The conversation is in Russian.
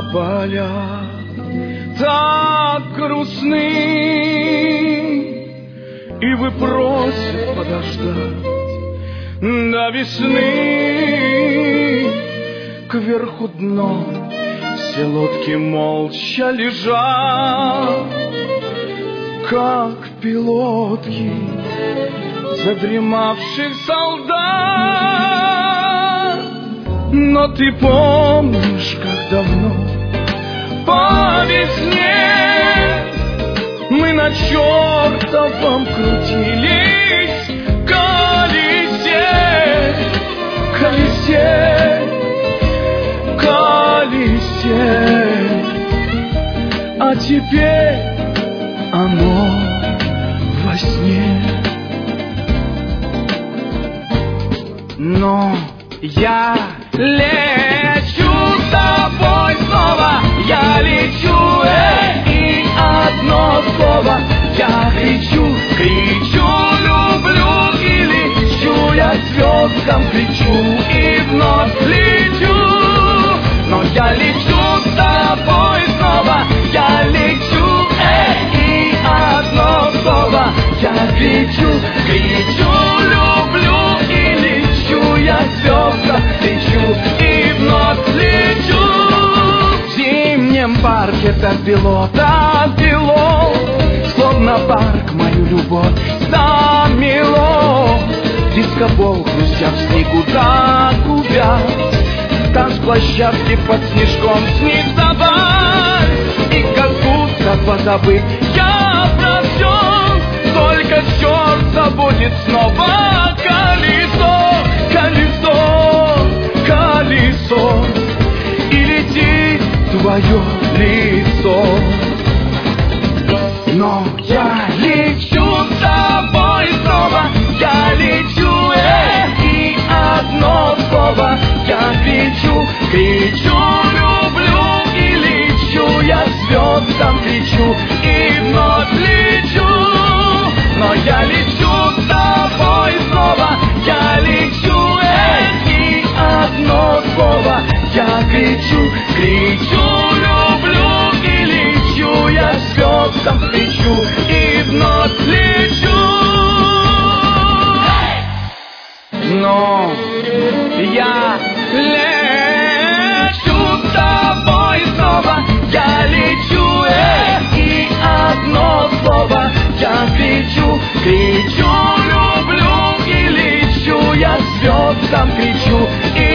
поля так грустны, и вы просите подождать до весны. Кверху дном все лодки молча лежат, как пилотки задремавших солдат. Но ты помнишь, как давно по весне мы на чертовом крутились колесе, колесе, колесе. А теперь оно во сне. Но я лечу с тобой снова, я лечу, и одно слово я кричу, кричу, люблю, и лечу, я звездам кричу, и вновь лечу. Но я лечу с тобой снова, я лечу, и одно слово я кричу, кричу, люблю, и лечу, я звездам кричу, и вновь лечу. В зимнем парке так бело, словно парк мою любовь замело. Дискобол, хрустя в снегу, так увяз. Танцплощадки под снежком снится валь, и как будто позабыт я про все, только черт забудет снова колесо, колесо, колесо, и летит твое лицо. Но я лечу с тобой снова, я лечу, и одно слово я кричу, кричу, люблю, и лечу, я звездам кричу, и вновь лечу. Но я лечу с тобой снова, я лечу, и одно слово я кричу, кричу, люблю, и лечу, я звездам кричу, и вновь лечу. Но я лечу с тобой снова, я лечу, и одно слово я кричу, кричу, люблю, и лечу, я звездам кричу, и